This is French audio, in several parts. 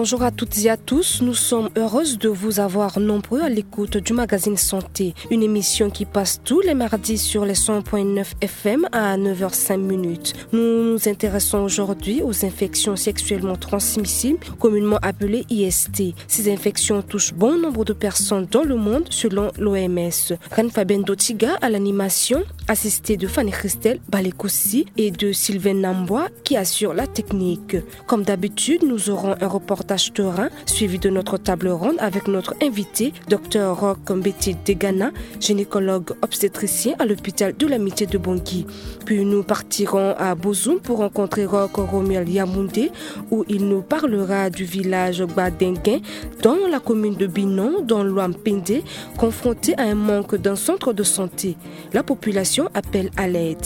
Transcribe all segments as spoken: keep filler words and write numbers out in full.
Bonjour à toutes et à tous, nous sommes heureuses de vous avoir nombreux à l'écoute du magazine Santé, une émission qui passe tous les mardis sur les cent point neuf F M à neuf heures cinq. Nous nous intéressons aujourd'hui aux infections sexuellement transmissibles, communément appelées I S T. Ces infections touchent bon nombre de personnes dans le monde selon l'O M S. Ren Fabienne Dotiga à l'animation, assistée de Fanny Christelle Balekosi et de Sylvain Nambois qui assure la technique. Comme d'habitude, nous aurons un reportage terrain suivi de notre table ronde avec notre invité, Dr Roch Mbeti Degana, gynécologue obstétricien à l'hôpital de l'Amitié de Bangui. Puis nous partirons à Bozoum pour rencontrer Roch Romuald Yamoundé où il nous parlera du village Gbadenguin dans la commune de Binon, dans l'Ouampende, confronté à un manque d'un centre de santé. La population appelle à l'aide.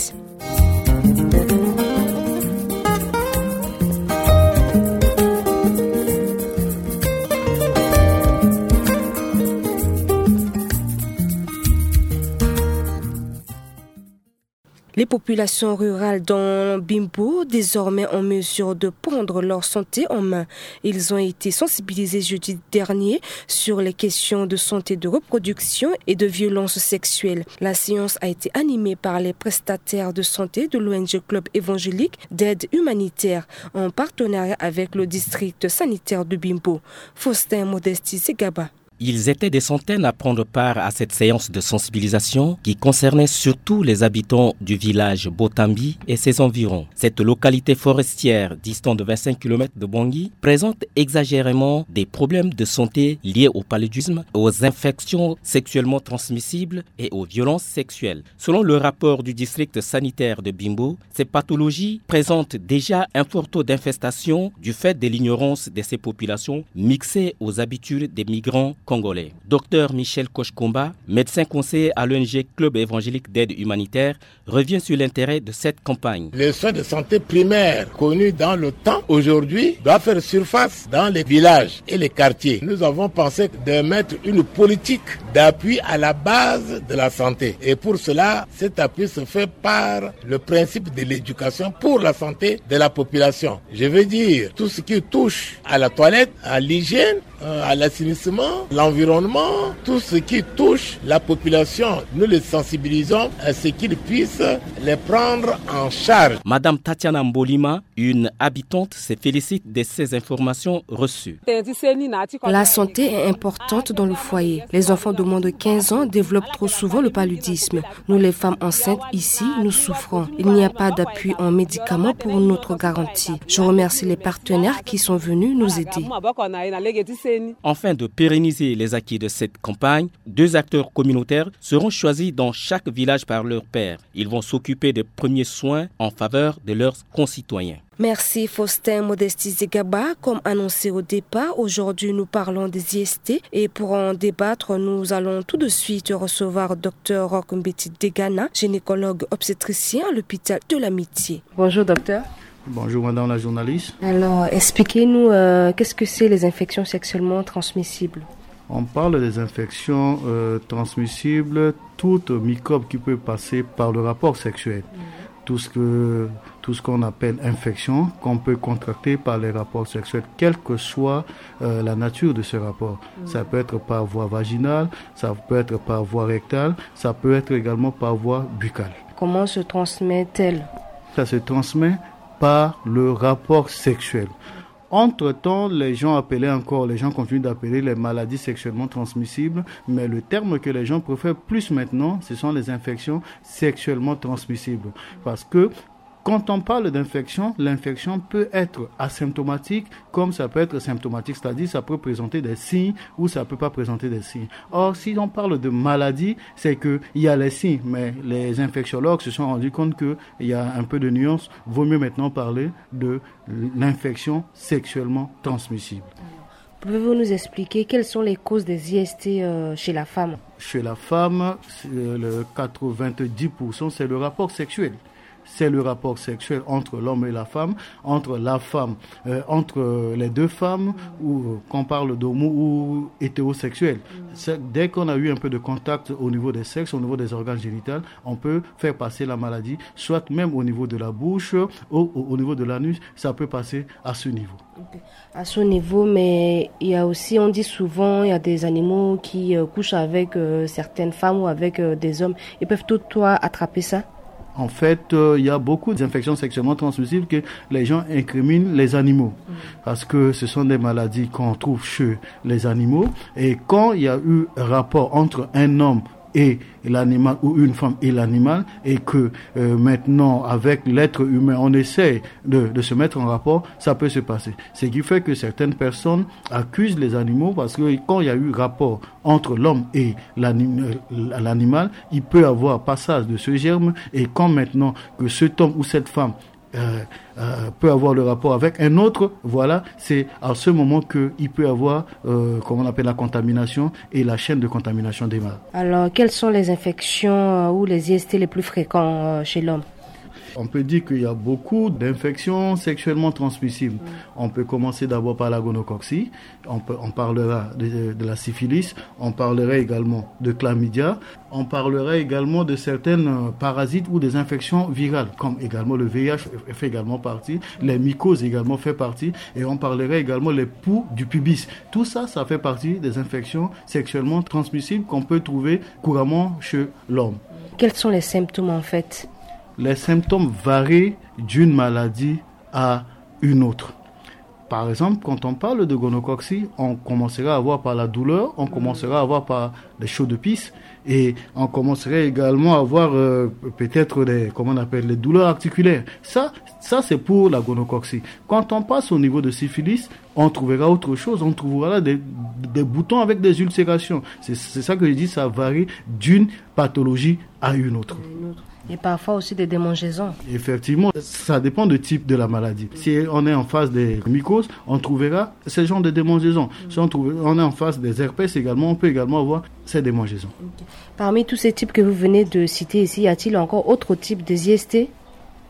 Les populations rurales dans Bimbo, désormais en mesure de prendre leur santé en main. Ils ont été sensibilisés jeudi dernier sur les questions de santé de reproduction et de violence sexuelle. La séance a été animée par les prestataires de santé de l'O N G Club évangélique d'aide humanitaire en partenariat avec le district sanitaire de Bimbo. Faustin Modesti Segaba. Ils étaient des centaines à prendre part à cette séance de sensibilisation qui concernait surtout les habitants du village Botambi et ses environs. Cette localité forestière distante de vingt-cinq kilomètres de Bangui présente exagérément des problèmes de santé liés au paludisme, aux infections sexuellement transmissibles et aux violences sexuelles. Selon le rapport du district sanitaire de Bimbo, ces pathologies présentent déjà un fort taux d'infestation du fait de l'ignorance de ces populations mixées aux habitudes des migrants congolais. Docteur Michel Kochkomba, médecin conseiller à l'O N G Club évangélique d'aide humanitaire, revient sur l'intérêt de cette campagne. Les soins de santé primaires connus dans le temps, aujourd'hui, doivent faire surface dans les villages et les quartiers. Nous avons pensé de mettre une politique d'appui à la base de la santé. Et pour cela, cet appui se fait par le principe de l'éducation pour la santé de la population. Je veux dire, tout ce qui touche à la toilette, à l'hygiène, à l'assainissement, l'environnement, tout ce qui touche la population, nous les sensibilisons à ce qu'ils puissent les prendre en charge. Madame Tatiana Mbolima, une habitante, se félicite de ces informations reçues. La santé est importante dans le foyer. Les enfants de moins de quinze ans développent trop souvent le paludisme. Nous, les femmes enceintes, ici, nous souffrons. Il n'y a pas d'appui en médicaments pour notre garantie. Je remercie les partenaires qui sont venus nous aider. Afin de pérenniser les acquis de cette campagne, deux acteurs communautaires seront choisis dans chaque village par leur père. Ils vont s'occuper des premiers soins en faveur de leurs concitoyens. Merci Faustin Modesti Zegaba. Comme annoncé au départ, aujourd'hui nous parlons des I S T et pour en débattre, nous allons tout de suite recevoir Dr Roch Mbeti Degana, gynécologue obstétricien à l'hôpital de l'Amitié. Bonjour docteur. Bonjour madame la journaliste. Alors expliquez-nous euh, qu'est-ce que c'est les infections sexuellement transmissibles? On parle des infections euh, transmissibles, toute microbe qui peut passer par le rapport sexuel. Mmh. Tout ce que tout ce qu'on appelle infection, qu'on peut contracter par les rapports sexuels, quelle que soit euh, la nature de ce rapport. Mmh. Ça peut être par voie vaginale, ça peut être par voie rectale, ça peut être également par voie buccale. Comment se transmet-elle? Ça se transmet par le rapport sexuel. Entre-temps, les gens appelaient encore, les gens continuent d'appeler les maladies sexuellement transmissibles, mais le terme que les gens préfèrent plus maintenant, ce sont les infections sexuellement transmissibles. Parce que quand on parle d'infection, l'infection peut être asymptomatique comme ça peut être symptomatique, c'est-à-dire ça peut présenter des signes ou ça peut pas présenter des signes. Or, si on parle de maladie, c'est qu'il y a les signes, mais les infectiologues se sont rendus compte qu'il y a un peu de nuance. Vaut mieux maintenant parler de l'infection sexuellement transmissible. Pouvez-vous nous expliquer quelles sont les causes des I S T euh, chez la femme? Chez la femme, le quatre-vingt-dix pour cent, c'est le rapport sexuel. c'est le rapport sexuel entre l'homme et la femme, entre la femme, euh, entre les deux femmes, ou qu'on parle d'homo ou hétérosexuel. C'est, dès qu'on a eu un peu de contact au niveau des sexes, au niveau des organes génitaux, on peut faire passer la maladie, soit même au niveau de la bouche, ou au, au niveau de l'anus, ça peut passer à ce niveau. Okay. À ce niveau, mais il y a aussi, on dit souvent, il y a des animaux qui euh, couchent avec euh, certaines femmes ou avec euh, des hommes. Ils peuvent toutefois attraper ça? En fait, il euh, y a beaucoup d'infections sexuellement transmissibles que les gens incriminent les animaux. Mmh. Parce que ce sont des maladies qu'on trouve chez les animaux. Et quand il y a eu un rapport entre un homme et l'animal, ou une femme et l'animal, et que euh, maintenant, avec l'être humain, on essaie de, de se mettre en rapport, ça peut se passer. Ce qui fait que certaines personnes accusent les animaux parce que quand il y a eu rapport entre l'homme et l'anim, l'animal, il peut y avoir passage de ce germe, et quand maintenant que cet homme ou cette femme Euh, euh, peut avoir le rapport avec un autre, voilà, c'est à ce moment qu'il peut avoir, euh, comment on appelle, la contamination et la chaîne de contamination des mâles. Alors, quelles sont les infections euh, ou les I S T les plus fréquents euh, chez l'homme? On peut dire qu'il y a beaucoup d'infections sexuellement transmissibles. Mmh. On peut commencer d'abord par la gonococcie, on, peut, on parlera de, de la syphilis, on parlera également de chlamydia, on parlera également de certaines parasites ou des infections virales, comme également le V I H fait également partie, les mycoses également fait partie, et on parlera également les poux du pubis. Tout ça, ça fait partie des infections sexuellement transmissibles qu'on peut trouver couramment chez l'homme. Quels sont les symptômes en fait? Les symptômes varient d'une maladie à une autre. Par exemple, quand on parle de gonococcie, on commencera à avoir par la douleur, on commencera à avoir par des chauds de pisse, et on commencerait également à avoir euh, peut-être des, comment on appelle, les douleurs articulaires. Ça, ça c'est pour la gonococcie. Quand on passe au niveau de syphilis, on trouvera autre chose, on trouvera là des, des boutons avec des ulcérations. C'est, c'est ça que je dis, ça varie d'une pathologie à une autre. Et parfois aussi des démangeaisons. Effectivement, ça dépend du type de la maladie. Si on est en face des mycoses, on trouvera ce genre de démangeaisons. Si on, trouve, on est en face des herpès également, on peut également avoir ces démangeaisons. Okay. Parmi tous ces types que vous venez de citer ici, y a-t-il encore autre type de I S T?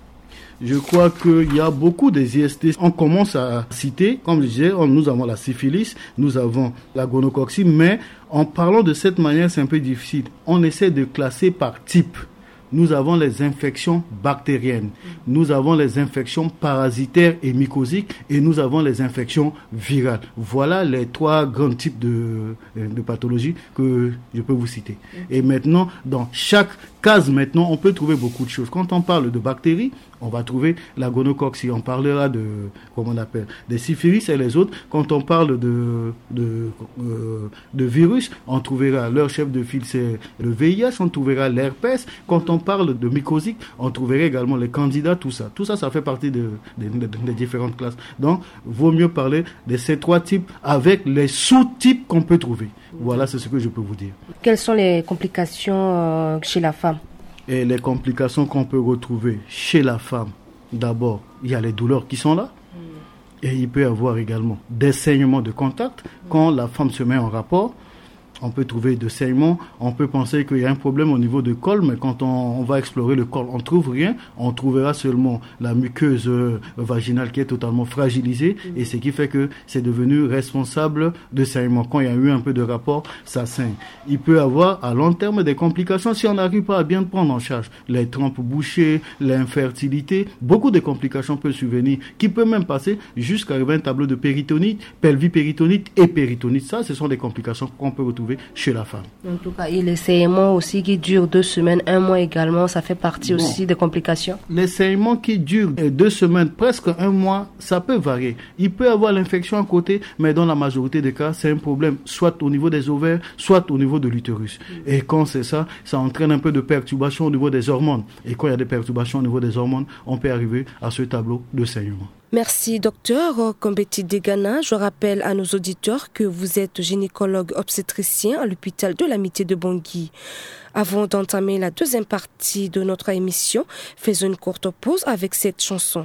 Je crois qu'il y a beaucoup de I S T. On commence à citer, comme je disais, nous avons la syphilis, nous avons la gonococcie, mais en parlant de cette manière, c'est un peu difficile. On essaie de classer par type. Nous avons les infections bactériennes, nous avons les infections parasitaires et mycosiques, et nous avons les infections virales. Voilà les trois grands types de, de pathologies que je peux vous citer. Et maintenant, dans chaque case, maintenant, on peut trouver beaucoup de choses. Quand on parle de bactéries, on va trouver la gonococcie. On parlera de, comment on appelle, des syphilis et les autres. Quand on parle de, de, euh, de virus, on trouvera leur chef de file, c'est le V I H, on trouvera l'herpès. Quand on parle de mycosique, on trouverait également les candidats, tout ça. Tout ça, ça fait partie de, de, de, de différentes classes. Donc, vaut mieux parler de ces trois types avec les sous-types qu'on peut trouver. Voilà, c'est ce que je peux vous dire. Quelles sont les complications euh, chez la femme? Et les complications qu'on peut retrouver chez la femme, d'abord, il y a les douleurs qui sont là. Et il peut y avoir également des saignements de contact. Quand la femme se met en rapport, on peut trouver de saignements, on peut penser qu'il y a un problème au niveau du col, mais quand on, on va explorer le col, on ne trouve rien, on trouvera seulement la muqueuse euh, vaginale qui est totalement fragilisée, et ce qui fait que c'est devenu responsable de saignements. Quand il y a eu un peu de rapport, ça saigne. Il peut y avoir à long terme des complications si on n'arrive pas à bien prendre en charge. Les trompes bouchées, l'infertilité, beaucoup de complications peuvent survenir, qui peuvent même passer jusqu'à arriver à un tableau de péritonite, pelvipéritonite et péritonite. Ça, ce sont des complications qu'on peut retrouver chez la femme. En tout cas, et les saignements aussi qui durent deux semaines, un mois également, ça fait partie bon. aussi des complications. Les saignements qui durent deux semaines, presque un mois, ça peut varier. Il peut y avoir l'infection à côté, mais dans la majorité des cas, c'est un problème soit au niveau des ovaires, soit au niveau de l'utérus. Mm. Et quand c'est ça, ça entraîne un peu de perturbation au niveau des hormones. Et quand il y a des perturbations au niveau des hormones, on peut arriver à ce tableau de saignement. Merci, docteur Kombeti Degana. Je rappelle à nos auditeurs que vous êtes gynécologue obstétricien à l'hôpital de l'Amitié de Bangui. Avant d'entamer la deuxième partie de notre émission, faisons une courte pause avec cette chanson.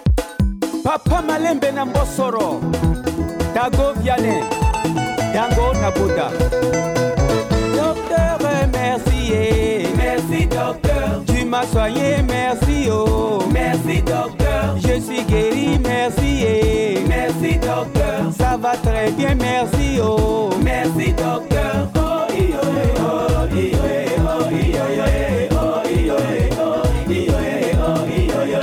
Papa Malembe na Mbosoro, Dago Vianney, Dango Nabuda. Docteur, merci, merci docteur. Tu m'as soigné, merci oh. Merci docteur. Je suis guéri, merci eh. Merci docteur. Ça va très bien, merci oh. Merci docteur. Oh iyo oh iyo oh iyo oh iyo oh iyo oh iyo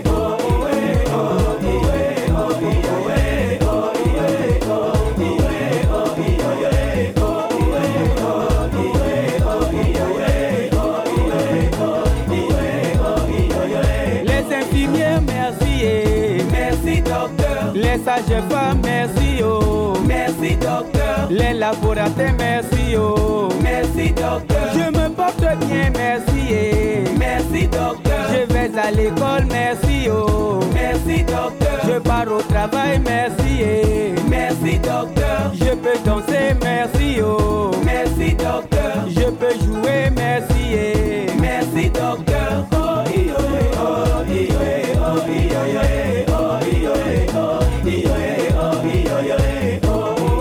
les sages-femmes, merci oh. Merci docteur. Les laboratoires, merci oh. Merci docteur. Je me porte bien, merci eh. Merci docteur. Je vais à l'école, merci oh. Merci docteur. Je pars au travail, merci eh. Merci docteur. Je peux danser, merci oh. Merci docteur. Je peux jouer, merci eh. Merci docteur. Oh iyo oh iyo oh iyo oh iyo oh iyo oh iyo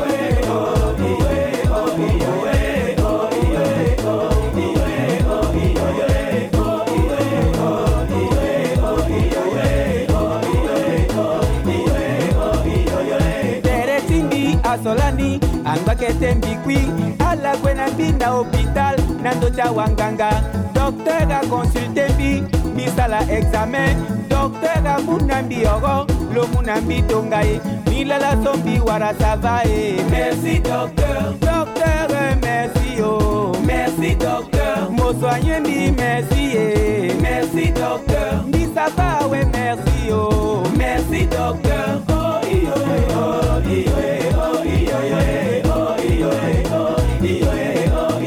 Solani, Angakete Mbikwi, ala kwena mbina hôpital, nando cha wanganga, docteur a consulté mbi, misala examen, docteur a munambi oro, lo munambi tongaye, milala sombi wara savaye. Merci docteur, docteur merci oh, merci docteur, mo soigné mbi merci eh, merci docteur, mbi sava we merci oh, merci docteur, oh iyo oh iyo oh iyo oh iyo oh iyo oh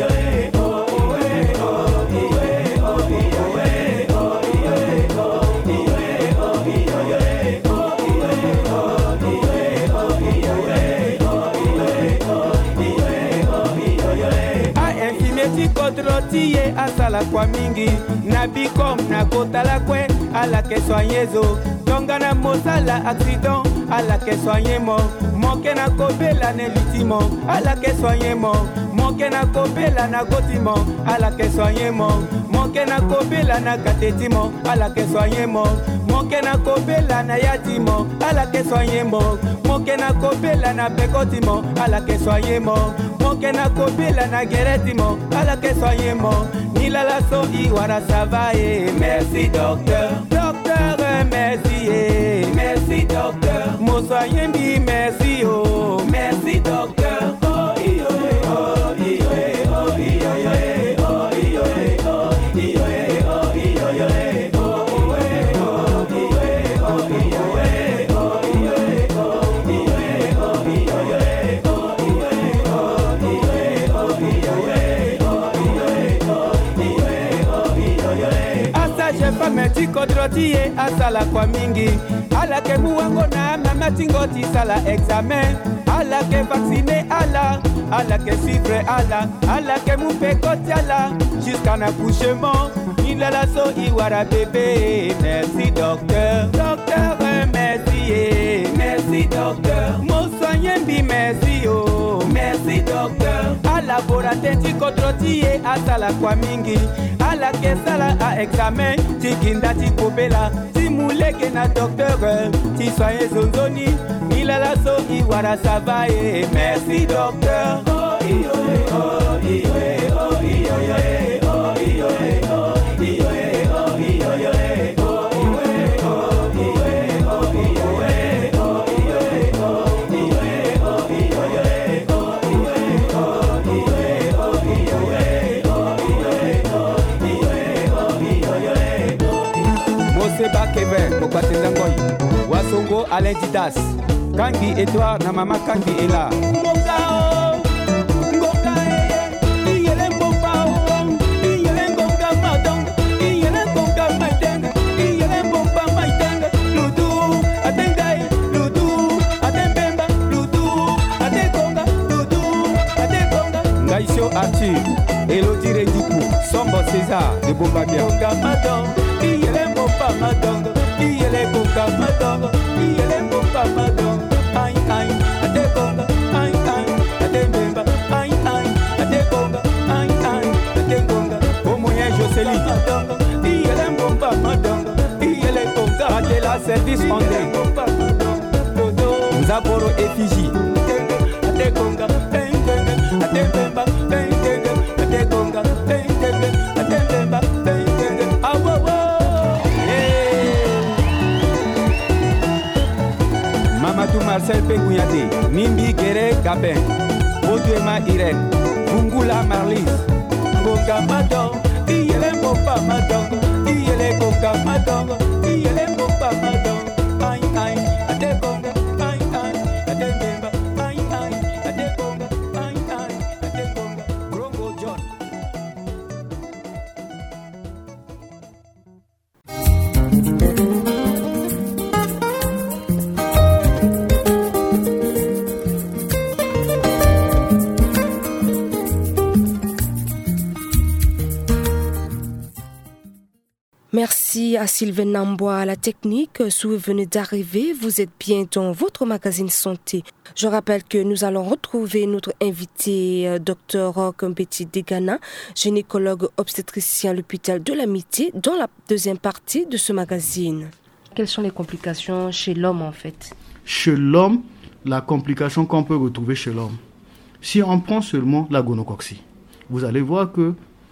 Kodrotiye asala kwa mingi nabikom na kotala kwe ala ke soignezo tonga na mosala accident ala ke soigné mo moke na kobela ne litimo ala ke soigné mo moke na kobela na gotimo ala ke soigné mo moke na kobela na katetimo ala ke soigné mo moke na kobela na yatimo ala ke soigné mo moke na kobela na pekotimo ala ke soigné mo moke na kobela na geretimo ala ke soigné mo nilala so iwara savaye. Merci docteur, docteur merci eh. Merci docteur, mo soigné mbi merci oh, merci docteur, oh iyo oh iyo oh iyo oh iyo oh iyo oh iyo Meti kodrotiye asala kwa mingi ala ke buwango na mama tingoti sala examen ala ke vacciner ala ala ke suivre ala ala ke moupe koti ala jusqu'à l'accouchement il a la so iwara bébé. Merci docteur, docteur merci merci docteur, mon soigné mbi merci oh, merci docteur, a laboratoire ti kodrotiye asala kwa mingi ala ke sala a examen tikinda ti kopela ti muleke na docteur ti soigné zonzoni il a la so iwara savaye. Merci docteur, oh iyo oh iyo oh iyo oh iyo oh iyo oh Seba Kevin, Mokwatenza Ngoyi, Wasongo Alain Didas, Kangi et toi, na mama Kangi est là. Ngokao, Ngokae, Iyele Ngokao, Iyele Ngoka Madong, Iyele Ngoka Maiteng, Iyele Ngoka Maiteng, Ludu, Atengai, Ludu, Atembemba, Ludu, Atekonga, Ludu, Atekonga. Ngaisho Arthur, Elodie Redikou, Sombo César, de Bombabia. Ngoka Madong, Iyele Ngoka Madong, Iyele Ngoka Madong, Iyele Ngoka Madong. Ai ai, Atekonga, ai ai, Atembemba, ai ai, Atekonga, ai ai, Atekonga. Omoyen Jocelyne, service André Nzaboro Effigie Atekonga Atebemba Atekonga Atebemba Awowo Mamadou Marcel Pekouyate Nimbi Gere Gabin Odouema Irène Bungula Marlis Bonga Madon Iyele Mopa Madon Iyele Bonga Madon Iyele Mopa Madon Ay ay Atekonga Ay ay Atebemba Ay ay Atekonga Ay ay Atekonga Brongo John. Merci à Sylvain Nambois à la technique. Si vous venez d'arriver, vous êtes bien dans votre magazine santé. Je rappelle que nous allons retrouver notre invité, Dr Roch-Mbeti Degana, gynécologue obstétricien à l'hôpital de l'Amitié, dans la deuxième partie de ce magazine. Quelles sont les complications chez l'homme en fait? Chez l'homme, la complication qu'on peut retrouver chez l'homme, si on prend seulement la gonococcie, vous allez voir que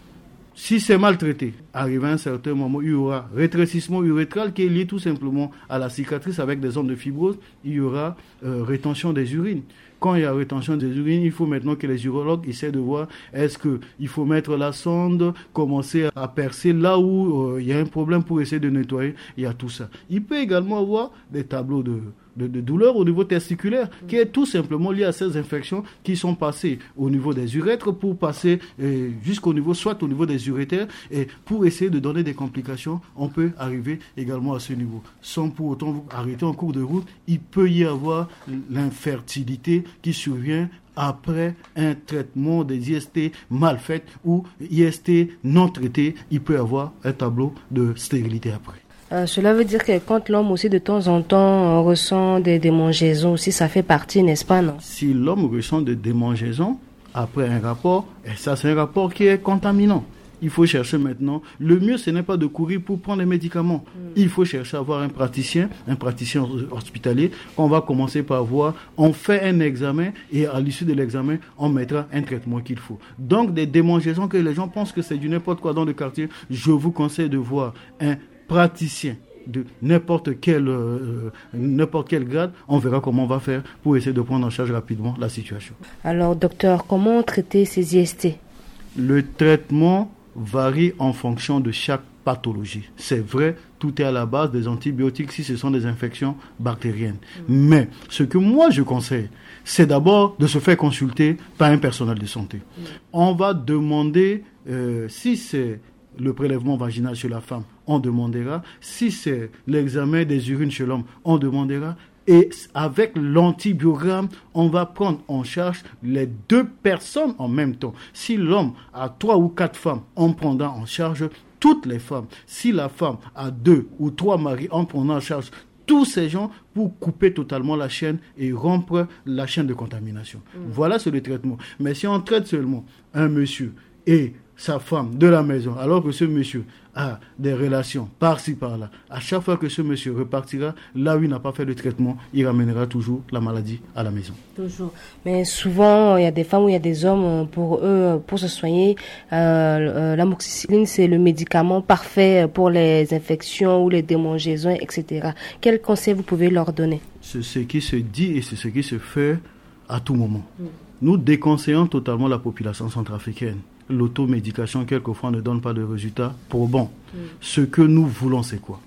si c'est maltraité, arrivé à un certain moment, il y aura rétrécissement urétral qui est lié tout simplement à la cicatrice avec des zones de fibrose. Il y aura euh, rétention des urines. Quand il y a rétention des urines, il faut maintenant que les urologues essaient de voir est-ce qu'il faut mettre la sonde, commencer à percer là où euh, il y a un problème pour essayer de nettoyer. Il y a tout ça. Il peut également avoir des tableaux de... De, de douleur au niveau testiculaire, mmh. qui est tout simplement lié à ces infections qui sont passées au niveau des urètres pour passer euh, jusqu'au niveau, soit au niveau des urétères, et pour essayer de donner des complications, on peut arriver également à ce niveau. Sans pour autant vous arrêter en cours de route, il peut y avoir l'infertilité qui survient après un traitement des I S T mal fait ou I S T non traité. Il peut y avoir un tableau de stérilité après. Euh, cela veut dire que quand l'homme aussi de temps en temps euh, ressent des démangeaisons aussi, ça fait partie, n'est-ce pas, non? Si l'homme ressent des démangeaisons après un rapport, et ça c'est un rapport qui est contaminant. Il faut chercher maintenant. Le mieux, ce n'est pas de courir pour prendre les médicaments. Mm. Il faut chercher à avoir un praticien, un praticien hospitalier, qu'on va commencer par voir. On fait un examen et à l'issue de l'examen, on mettra un traitement qu'il faut. Donc, des démangeaisons que les gens pensent que c'est du n'importe quoi dans le quartier, je vous conseille de voir un praticien de n'importe quel, euh, n'importe quel grade, on verra comment on va faire pour essayer de prendre en charge rapidement la situation. Alors, docteur, comment traiter ces I S T? Le traitement varie en fonction de chaque pathologie. C'est vrai, tout est à la base des antibiotiques si ce sont des infections bactériennes. Mmh. Mais ce que moi je conseille, c'est d'abord de se faire consulter par un personnel de santé. Mmh. On va demander, euh, si c'est le prélèvement vaginal chez la femme, on demandera. Si c'est l'examen des urines chez l'homme, on demandera. Et avec l'antibiogramme, on va prendre en charge les deux personnes en même temps. Si l'homme a trois ou quatre femmes, on prendra en charge toutes les femmes. Si la femme a deux ou trois maris, on prendra en charge tous ces gens pour couper totalement la chaîne et rompre la chaîne de contamination. Mmh. Voilà, c'est le traitement. Mais si on traite seulement un monsieur et sa femme de la maison, alors que ce monsieur a des relations par-ci par-là, à chaque fois que ce monsieur repartira, là où il n'a pas fait de traitement, il ramènera toujours la maladie à la maison. Toujours. Mais souvent, il y a des femmes ou il y a des hommes, pour eux, pour se soigner, euh, euh, l'amoxicilline, c'est le médicament parfait pour les infections ou les démangeaisons, et cetera. Quel conseil vous pouvez leur donner? C'est ce qui se dit et c'est ce qui se fait à tout moment. Mm. Nous déconseillons totalement la population centrafricaine. L'automédication, quelquefois, ne donne pas de résultats probants. Mm. Ce que nous voulons, c'est quoi?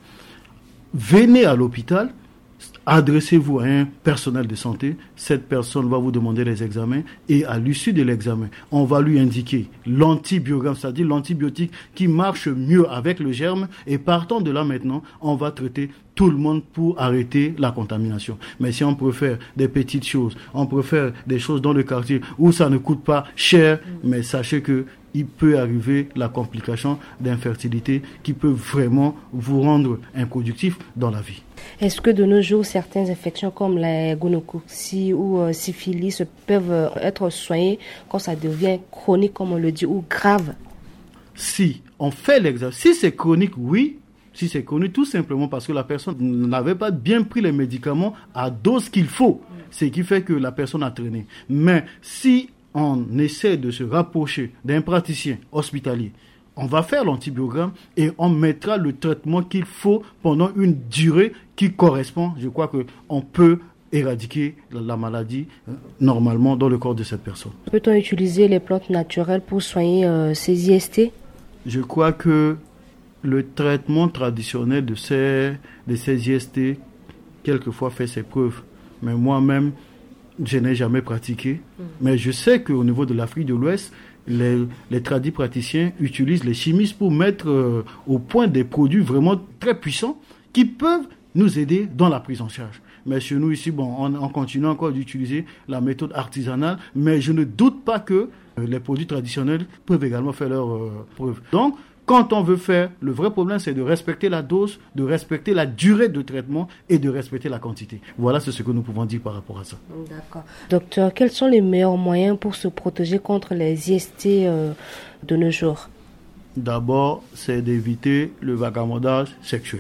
Venez à l'hôpital, adressez-vous à un personnel de santé. Cette personne va vous demander les examens et à l'issue de l'examen, on va lui indiquer l'antibiogramme, c'est-à-dire l'antibiotique qui marche mieux avec le germe. Et partant de là maintenant, on va traiter tout le monde pour arrêter la contamination. Mais si on préfère des petites choses, on préfère des choses dans le quartier où ça ne coûte pas cher, mmh. mais sachez que il peut arriver la complication d'infertilité qui peut vraiment vous rendre improductif dans la vie. Est-ce que de nos jours, certaines infections comme la gonococcie ou euh, syphilis peuvent euh, être soignées quand ça devient chronique, comme on le dit, ou grave? Si on fait l'examen, si c'est chronique, oui. Si c'est connu, tout simplement parce que la personne n'avait pas bien pris les médicaments à dose qu'il faut, ce qui fait que la personne a traîné. Mais si on essaie de se rapprocher d'un praticien hospitalier, on va faire l'antibiogramme et on mettra le traitement qu'il faut pendant une durée qui correspond. Je crois qu'on peut éradiquer la maladie euh, normalement dans le corps de cette personne. Peut-on utiliser les plantes naturelles pour soigner euh, ces I S T? Je crois que le traitement traditionnel de ces, de ces I S T, quelquefois fait ses preuves. Mais moi-même, je n'ai jamais pratiqué. Mmh. Mais je sais qu'au niveau de l'Afrique de l'Ouest, les, les tradis praticiens utilisent les chimistes pour mettre euh, au point des produits vraiment très puissants qui peuvent nous aider dans la prise en charge. Mais chez nous ici, bon, on, on continue encore d'utiliser la méthode artisanale, mais je ne doute pas que euh, les produits traditionnels peuvent également faire leur euh, preuve. Donc, quand on veut faire, le vrai problème, c'est de respecter la dose, de respecter la durée de traitement et de respecter la quantité. Voilà c'est ce que nous pouvons dire par rapport à ça. D'accord. Docteur, quels sont les meilleurs moyens pour se protéger contre les I S T euh, de nos jours? D'abord, c'est d'éviter le vagabondage sexuel.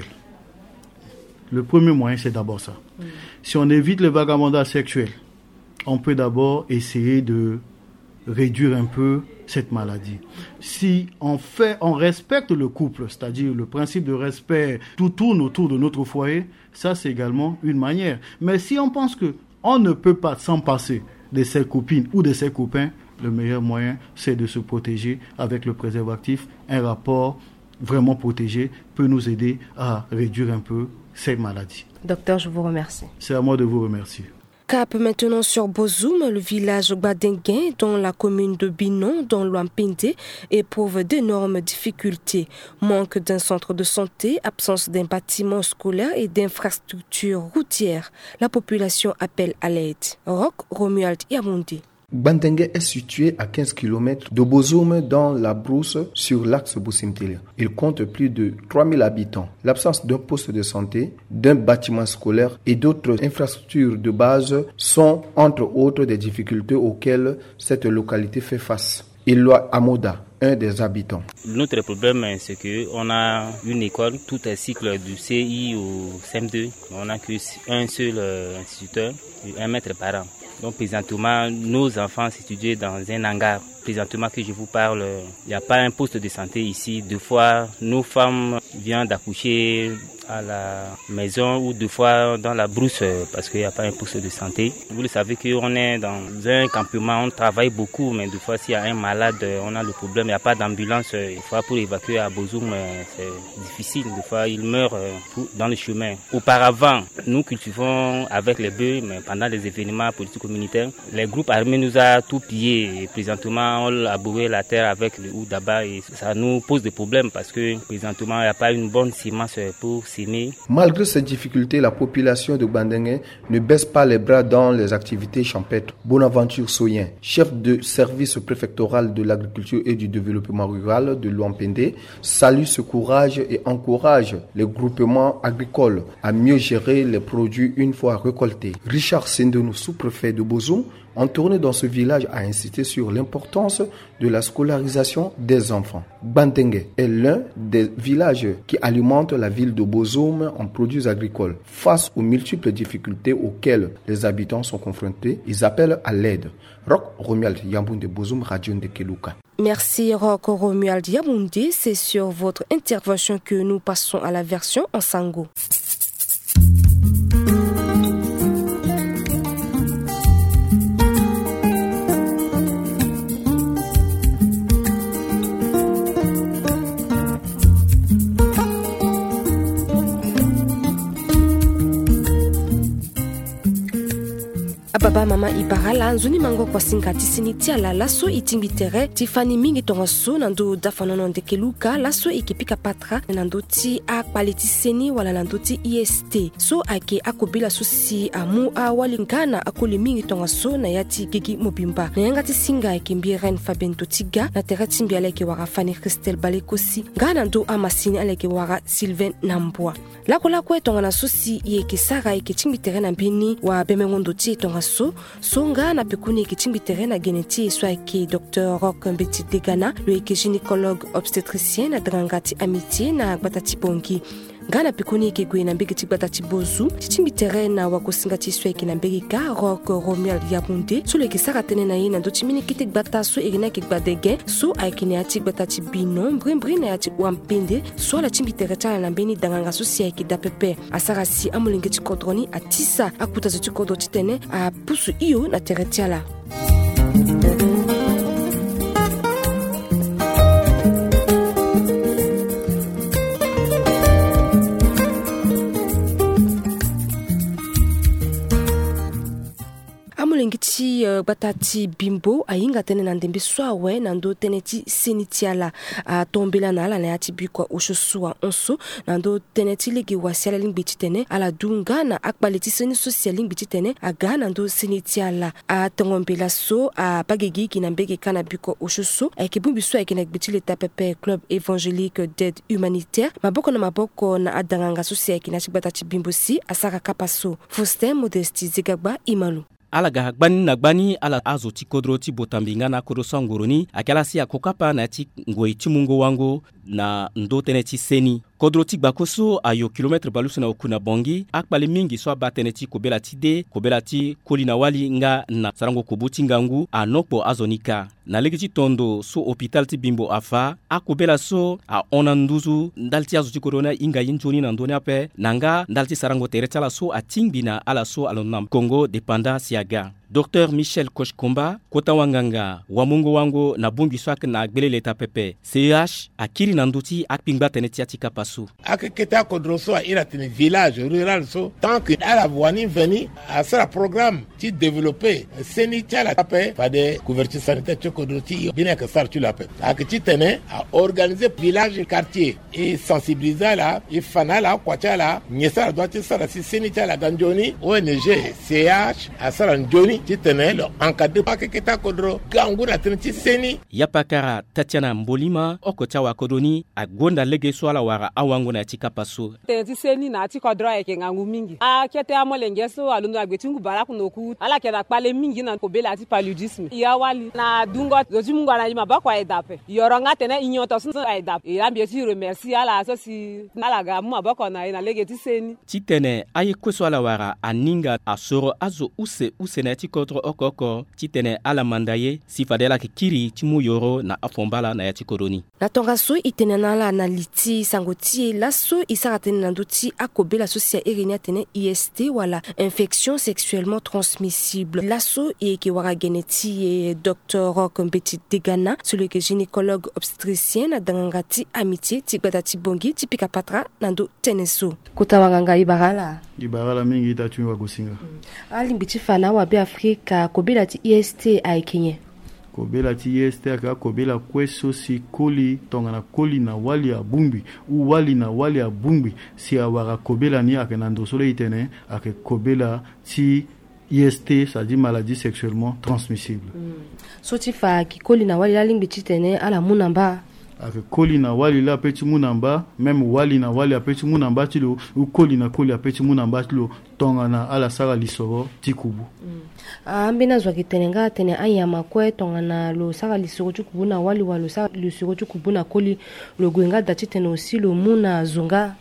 Le premier moyen, c'est d'abord ça. Mmh. Si on évite le vagabondage sexuel, on peut d'abord essayer de réduire un peu cette maladie. Si on fait, on respecte le couple, c'est-à-dire le principe de respect, tout tourne autour de notre foyer, ça c'est également une manière. Mais si on pense que on ne peut pas s'en passer de ses copines ou de ses copains, le meilleur moyen c'est de se protéger avec le préservatif. Un rapport vraiment protégé peut nous aider à réduire un peu ces maladies. Docteur, je vous remercie. C'est à moi de vous remercier. Cap maintenant sur Bozoum, le village Badenguin, dans la commune de Binon, dans l'Ouampinde, éprouve d'énormes difficultés. Manque d'un centre de santé, absence d'un bâtiment scolaire et d'infrastructures routières. La population appelle à l'aide. Roch Romuald Yamundi. Bandengue est situé à quinze kilomètres de Bozoum dans la brousse sur l'axe Boussimtele. Il compte plus de trois mille habitants. L'absence d'un poste de santé, d'un bâtiment scolaire et d'autres infrastructures de base sont entre autres des difficultés auxquelles cette localité fait face. Iloa Amoda, un des habitants. Notre problème, c'est qu'on a une école, tout un cycle du C I au C M deux. On n'a qu'un seul instituteur, un maître par an. Donc présentement, nos enfants s'étudient dans un hangar. Présentement que je vous parle, il n'y a pas un poste de santé ici. Deux fois, nos femmes viennent d'accoucher à la maison ou deux fois dans la brousse parce qu'il n'y a pas un poste de santé. Vous le savez qu'on est dans un campement, on travaille beaucoup, mais des fois s'il y a un malade, on a le problème, il n'y a pas d'ambulance. Des fois pour évacuer à Bozoum, c'est difficile. Des fois il meurt dans le chemin. Auparavant, nous cultivons avec les bœufs, mais pendant les événements politiques communautaires, les groupes armés nous ont tout pillé. Et présentement, on a labouré la terre avec le Oudaba et ça nous pose des problèmes parce que présentement, il n'y a pas une bonne semence pour s'aimer. Malgré ces difficultés, la population de Bandengue ne baisse pas les bras dans les activités champêtres. Bonaventure Soyen, chef de service préfectoral de l'agriculture et du développement rural de l'Ouampinde, salue ce courage et encourage les groupements agricoles à mieux gérer les produits une fois récoltés. Richard Sendenou, sous-préfet de Bozoum, en tournée dans ce village, a insisté sur l'importance de la scolarisation des enfants. Bandengue est l'un des villages qui alimentent la ville de Bozoum en produits agricoles. Face aux multiples difficultés auxquelles les habitants sont confrontés, ils appellent à l'aide. Roch Romuald Yamundi, Bozoum, Radio de Kelouka. Merci Roch Romuald Yamundi. C'est sur votre intervention que nous passons à la version en sango. Baba mama ibarala nzuni mango kwa singati sinitia la laso itimbitere tifani mingi tongaso nando dafanono ndekeluka laso ikipika patra nando ti a paleti seni wala nando ti I S T so ake akobila susi amu a walingana akoli mingi tongaso na yati gigi mobimba na yanga ti singa ikimbi ren fabento tiga na terati mbi aleke wara Fanny Christelle Balekosi ngana ndo amasini aleke wara Sylvain Nambwa lako lako etonga na susi ye kesara ike timbitere na bini wa bemengondo ti tonga so songa na pekuni kichimbi terrain geneti soit ki docteur Rock Mbeti Degana le gynécologue obstétricien na drangati amitié na batati bongi ngana pikuni kigwe na mbegi tibata tibozu tichimbi terena wa kusinga tiswe kina mbegi ka Rock Romel Yabunde sule kisaka tene na yina ndo chimini kitik bata so irina kikbadege so aikine ati bata tibino mbrimbri na ati wampende so la chimbi tereta na mbeni danganga so si aikida pepe asara si amulinge tikodroni atisa akuta zo tikodro titene a pusu iyo na teretiala. Ngiti uh, batati bimbo ainga tene na ndembe swawe na ndo tene ti senitiala a uh, tombela na ala na ati bikwa oshosua onso na ndo tene ti legi wasiala limbiti tene ala dunga na akbaleti seni social limbiti tene aga na ndo senitiala a uh, tongombela so a uh, bagegi ki na mbege kana bikwa oshoso a kibumbi so a kina gbiti leta pepe club évangélique d'aide humanitaire maboko na maboko na adanganga social ki na batati bimbo si asaka kapaso Faustin Modesti Zigagba Imalu ala ga gbani na gbani ala azo ti kodro ti botambinga na kodo sangoroni akala si akokapa na ti ngoi ti mungo wango na ndo tene ti seni kodro ti gbakoso ayo kilometre balusu na okuna bongi akpale mingi so abatene ti kobela ti de kobela ti kolina wali nga na sarango kobuti ngangu anokpo azonika na legi ti tondo so hôpital ti bimbo afa akobela so a ona nduzu ndalti azo ti corona inga yinjoni na ndoni ape nanga ndalti sarango teretala so atingbina ala so alonam Congo depanda siaga Docteur Michel Koshkomba kota wanganga wamungo wango na bungi swak na gbele leta pepe C H akiri nanduti akpingba teneti atika pasu akeketa kodroso a iratini village rural so tant que ala wani veni a sera programme ti développer seni tiala pape fa de couverture sanitaire ti kodroti bien que ça tu l'appelles akiti tene a organiser village quartier et sensibiliser la et fana la kwacha la nyesa doit sera si seni tiala ganjoni O N G C H a sera njoni titenelo encadré pa keketa kodro gangura teneti seni yapakara Tatiana Mbolima okota wa kodoni agonda lege swala wara awango na tika paso teneti seni na tika kodro eke ngangu mingi a kete amolenge so alundu agbetingu bala kunoku ala keda pale mingi na kobela ti paludisme ya wali na dungo zoji mungu na yima bakwa edape yoronga tene inyoto so edape ya bieti remercier ala so si nalaga mu abako na na lege ti seni titene aye kweswala wara aninga asoro azo use use na kodro okoko titene ala mandaye sifadela kikiri timu yoro na afombala na yati koroni na tongaso itenena la na liti sangoti laso isaratene na ndoti akobela socia erinia tene I S T wala infection sexuellement transmissible laso e ki wara geneti e docteur Rock Mbeti Degana celui que gynécologue obstétricien na dangati amitié tibata tibongi tipika patra nando teneso kota wanganga ibarala ibarala mingi tatu wa kusinga ali mbiti fana wa be Afrika kobela ti I S T ai kenye kobela ti I S T aka kobela kweso si koli tongana koli na wali ya bumbi u wali na wali ya bumbi si awara kobela ni ake na ndosole itene ake kobela ti I S T, c'est-à-dire maladie sexuellement transmissible. Mm. So ti fa ki koli na wali la lingbi titene ala munamba ake koli na wali la peti munamba même wali na wali apeti munamba tilo u koli na koli apeti munamba tilo tongana ala sara lisoro tikubu mm. ambina zwa kitenenga tene ayama kwe tongana lo sara lisoro tikubu na wali walo sara lisoro tikubu na koli lo gwenga dati tene aussi lo muna zunga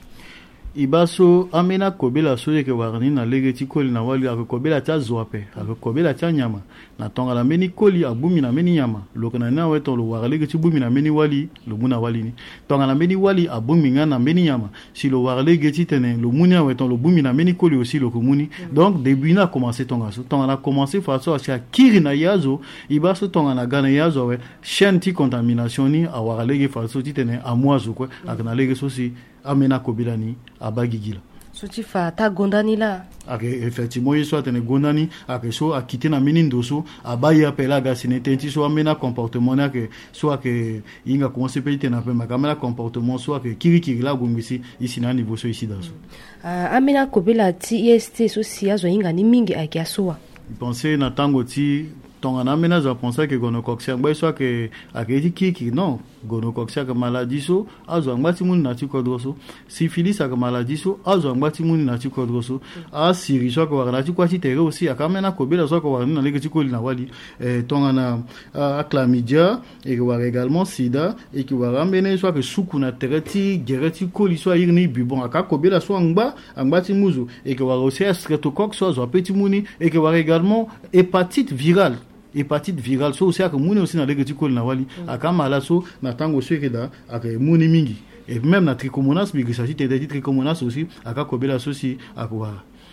ibaso amena kobela soye ke warani na legeti koli na wali ake kobela tia zoape ake kobela tia nyama na tonga la meni koli abumi na meni nyama lokana na weto lo wara legeti bumi na meni wali lo muna wali ni tonga la meni wali abumi nga na meni nyama si lo wara legeti tene lo muni weto lo bumi na meni koli aussi lo komuni donc début na commencer tonga so tonga na commencer façon acha kiri na yazo ibaso tonga na gana yazo we chaîne ti contamination ni a wara lege façon ti tene amwazo ko ake na lege so si amena kobilani abagigila soti fa ta gondani la ake effectivement yeso atene gondani ake so akite na mini ndoso abaya pela ga sinetenti so amena comportement na ke so ake inga commencer pe na pe makamela comportement so ake kiri kiri la gongisi ici na niveau so ici daso uh, amena kobela ti I S T so si azo inga ni mingi ake asoa penser na tango ti ton en aménage à penser que gonocoxia ngba soit que akedi kiki non gonocoxia que maladie so azo ngba ti mun na ti kodroso syphilis ka maladie so azo ngba ti mun na ti kodroso a siri so ko na ti kwati tere aussi akamena ko bela so ko na leke ti ko na wali eh ton na chlamydia et ko également sida et qui va ramener soit que suku na tere ti gereti ko li so irni bubon aka ko bela so ngba ngba ti muzu et ko va aussi streptocoque so zo petit muni et que va également hépatite virale hépatite virale so aussi que muni aussi na leke ti ko na wali akama la so na tango so ke da aka muni mingi et même na trichomonas migrisati te dit trichomonas aussi aka ko bela so si akwa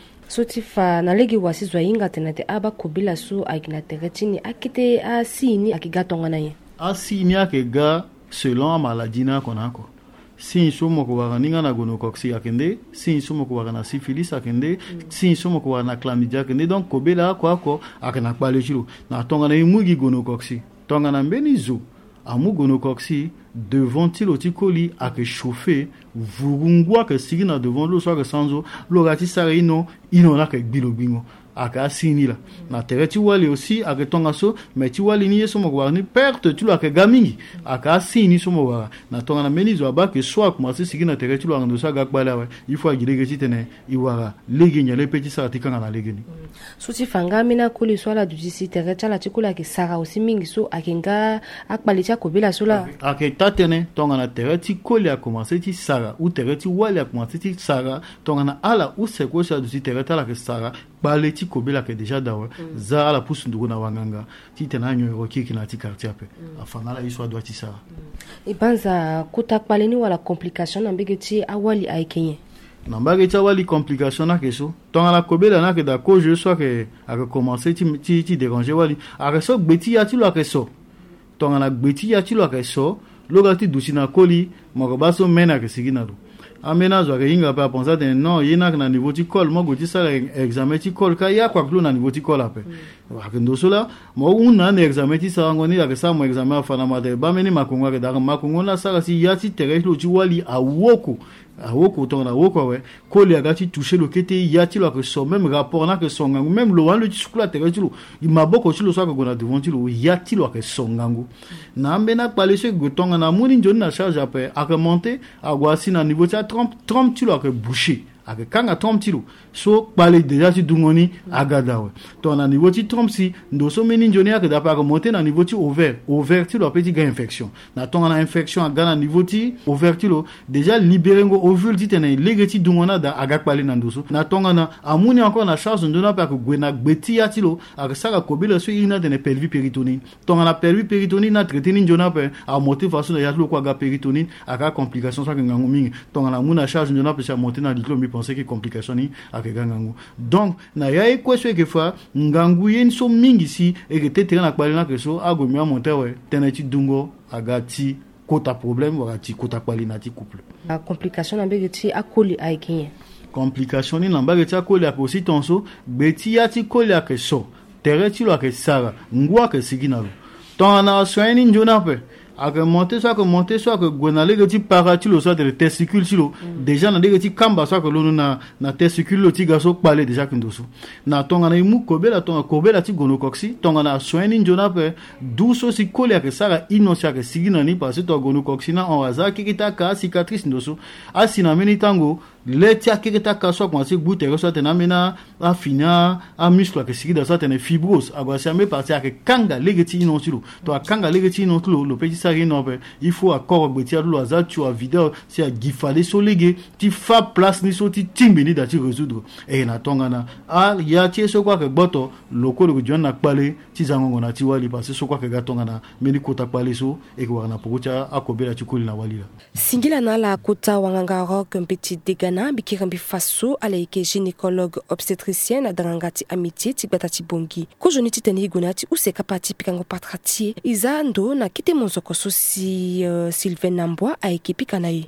sotifa na legi wasi zwa inga tenate aba kobila su agina teretini akite asini akigatonga naye asini akega selon maladie na konako si somo ko wara ninga na gonocoxie akende si somo ko wara na syphilis akende si somo ko wara na chlamydia akende donc kobela kwa ko akana kpale chilo na tonga na imugi gonocoxie tonga na mbeni zo amu gonocoxie devant tiloti koli ake chauffer vurungwa ke sigina devant lo so ke sanzo lo gati sare ino ino na ke gbilo bingo aka sini la na tereti wali aussi ake tonga so mais ti wali ni yeso mo warni perte tu lo ake gamingi aka sini so mo wara na tonga na menizo aba ke soit commencer sigina tereti lo ando sa gakbala wa il faut agire ke titene i wara legenya le petit sa tikanga na legeni suti fanga mina kuli swala du disi tereti la tikula ke sara aussi mingi so akenga akbalicha ko bila sola ake tatene tonga na tereti koli a commencer ti sara ou tereti wali a commencer ti sara tonga na ala ou se ko sa du tereti la ke sara bale ti kobela ke déjà dawa mm. za ala pusu ndugo na wanganga ti tena nyo roki ki na ti quartier pe mm. afana la iswa doit ti sa e banza kuta paleni wala complication na mbege ti awali aikenye na mbage ti awali complication na keso tonga na kobela na ke da ko je so ke a commencer ti ti ti déranger wali a so gbeti ya ti lo ke so tonga na gbeti ya ti lo ke so lo ga ti dusi na koli mo ko baso mena ke sigina do amena zo ke inga pa pensa de non yena na niveau ti col mo go ti sala examen ti col ka ya kwa klo na niveau ti col ape wa ke ndo sola mo una na examen ti sa ngoni ya ke sa mo examen afana ma de ba meni makunga ke da makunga na sala si ya ti tere lo ti wali awoko awoko to na woko we koli aga ti toucher le kete ya ti lo ke so même rapport na ke songangu même lo wan le ti sukula tere ti lo i maboko ti lo so ke go na devant ti lo ya ti lo ke songangu na mbena pale se go tonga na muni njoni na charge ape a ke monter agwa si na niveau ti trompe trompe ti lo ke boucher ake kanga trompe ti lo so pale déjà ti dungoni agada we to na niveau ti trompe si ndo so meni njoni ake da pa ke monter na niveau ti ovaire ovaire ti lo petit ga infection na tonga na infection aga na niveau ti ovaire ti lo déjà libéré ngo ovule ti tene lege ti dungona da aga pale na ndoso na tonga na amuni encore na charge ndona pa ke gwena gbeti ya ti lo ake saka kobela so ina tene pelvis péritonine tonga na pelvis péritonine na traité ni njona pe a monter façon ya lo kwa ga péritonine aga complication so ke ngangu mingi tonga na muna charge ndona pe sa monter na litlo mi penser que complication ni ake gangangu donc na ya e question ke fa ngangu yen so mingi si e ke te tere na kpali na ke so ago mi a monter we tene ti dungo agati kota problème wala ti kota kpali na ti couple la complication na mbege ti akoli aikenye complication ni na mbege ti akoli ake aussi tonso beti ya ti koli ake so tere ti lo ake sara ngwa ke sigina lo ton na soin ni njona pe ake monter soit que monter soit que gona lege ti parati lo soit de testicule ti lo déjà na lege ti kamba soit que lo na na testicule lo ti ga so kpale déjà que ndoso na tonga na imu kobela tonga kobela ti gonocoxie tonga na soin ni njona pe du so si koli ake sara inosi ake sigina ni parce to gonocoxie na on aza kikita ka cicatrice ndoso asina meni tango le ti akeketa ka so kwa si bute ko so tena mena afina a muscle ke sigida so tena fibrose agwa si ame parti ake kanga lege ti ino tilo to akanga lege ti ino tilo lo petit sari no pe il faut accord gbeti alo aza tu a video si a gifale so lege ti fa place ni so ti timbe ni da ti résoudre e na tonga na a ya ti so kwa ke boto loko lo jon na kpale ti zangongo na ti wali parce so kwa ke ga tonga na meni kota kpale so e ko na pokocha akobela ti koli na wali la singila na la kota wanganga rock un petit dégât na bikirambi faso alaike gynécologue obstétricienne dangangati amitié tibatati bongi ko joni titani gonati useka pati pikango patrati izando na kite monzoko sosi uh, Sylvain Nambwa aike pikanaye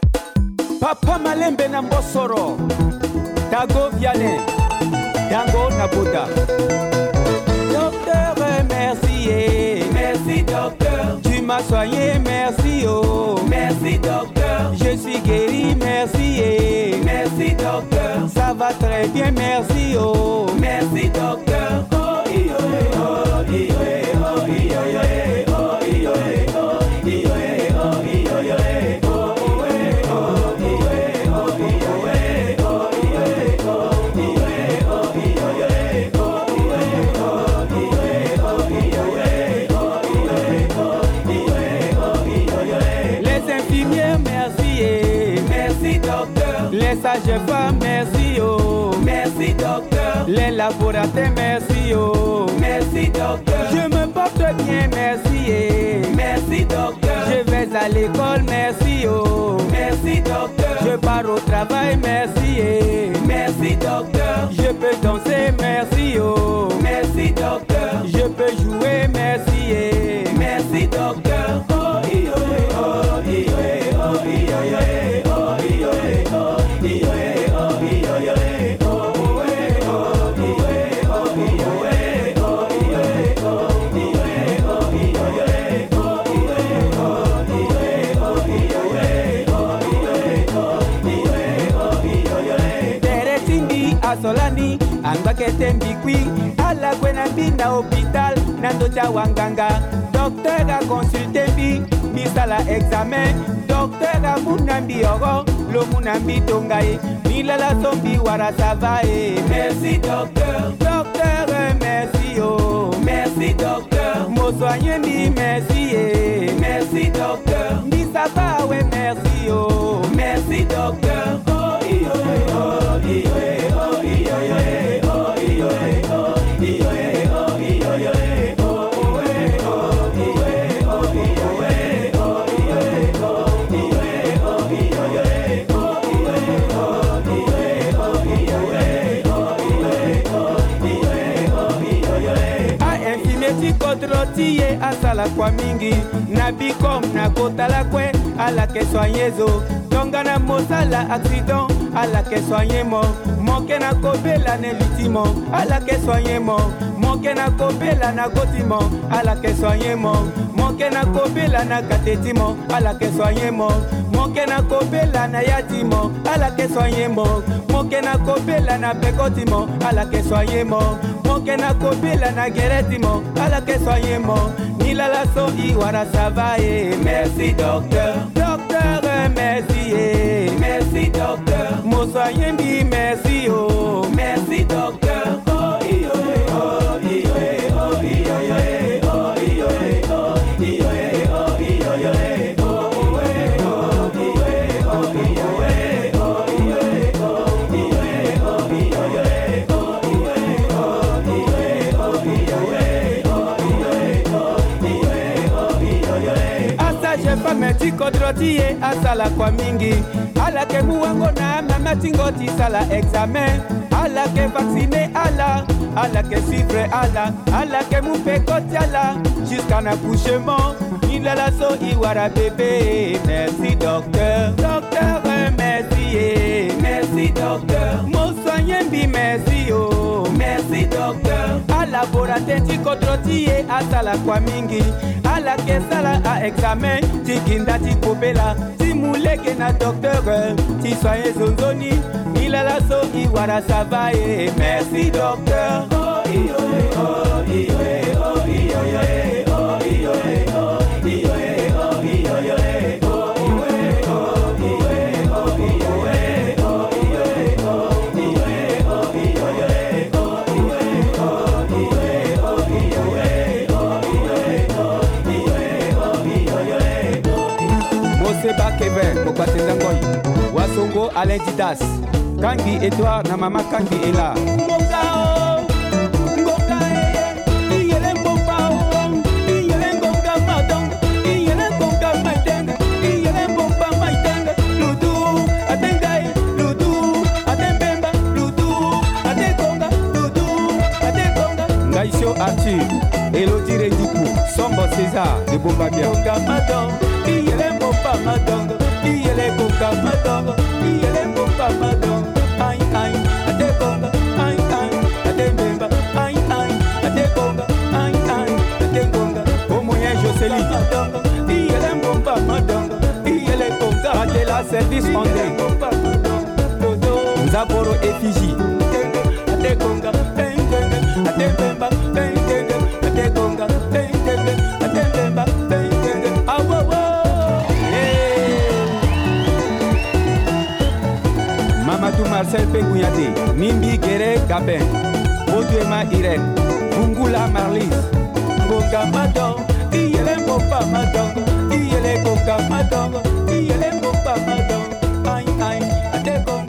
Papa Malembe na Mbosoro Dago Vianney Dango Naboda Docteur merci merci docteur tu m'as soigné merci oh merci docteur je suis guéri merci merci docteur ça va très bien merci oh merci docteur oh, iyo, oh, iyo. Les sages-femmes, merci oh. Merci docteur. Les laboratoires, merci oh. Merci docteur. Je me porte bien, merci eh. Merci docteur. Je vais à l'école, merci oh. Merci docteur. Je pars au travail, merci eh. Merci docteur. Je peux danser, merci oh. Merci docteur. Je peux jouer, merci eh. Merci docteur. Oh iyo oh iyo oh iyo oh iyo oh iyo oh iyo Solani angakete mbikwi ala kwena mbina hôpital nando cha wanganga docteur a consulté mbi misala examen docteur a munambi oro lo munambi tongaye milala sombi wara savae. Merci docteur. Docteur merci oh. Merci docteur. Mo soigné mbi merci eh. Merci docteur. Mbi sava we merci oh. Merci docteur. Oh iyo oh iyo oh iyo oh iyo oh iyo oh iyo Kodrotiye asala kwa mingi nabikom na kotala kwe ala ke soignezo tonga na mosala accident ala ke soignemo moke na kobela ne litimo ala ke soignemo moke na kobela na gotimo ala ke soignemo moke na kobela na katetimo ala ke soignemo moke na kobela na yatimo ala ke soignemo moke na kobela na pekotimo ala ke soignemo moke na kobela na geretimo ala ke soignemo nilala so iwara savae. Merci docteur. Docteur merci eh. Merci docteur. Mo soigné mbi merci oh. Merci docteur. Oh iyo oh iyo oh iyo oh iyo oh iyo oh iyo Meti kodrotiye asala kwa mingi ala ke muwango na mama tingoti sala examen ala ke vacciner ala ala ke suivre ala ala ke mu pekoti ala jusqu'à l'accouchement il a la so iwara bébé. Merci docteur. Docteur merci merci docteur. Mo soigné mbi merci oh. Merci docteur. A laboratoire ti kotrotiye asala kwa mingi ala ke sala a examen tikinda ti kopela ti muleke na docteur ti soigné zonzoni il a la so iwara savae. Merci docteur. Oh iyo oh iyo oh iyo oh iyo oh iyo oh Moseba Kevin Mokwatenda Ngoy Wasongo Alain Didas Kangi Edouard na mama Kangi Ela Mboka o Mboka e Iyele mboka o Iyele mboka madong Iyele mboka maiteng Iyele mboka maiteng Ludu Atengai Ludu Atembemba Ludu Atekonga Ludu Atekonga Ngaisho Arthur Elodire Duku Sombo César de Bombabia Mboka madong Iyele mboka madong Iyele mboka madong Iyele mboka madong Ai ai Atekonga Ai ai Atembemba Ai ai Atekonga Ai ai Atekonga Omoyen Joseli madong Iyele mboka madong Iyele mboka Adela Service André Nzaboro Efiji Atekonga Atembemba Atekonga Atembemba Mamadou Marcel Pengouyate, Mimbi Gere Gabin, Oduema Irene, Fungula Marlis, Ngoga Madong, Iyele Mboka Madong, Iyele Ngoga Madong, Iyele Mboka Madong, Ai Ai, Atekonga.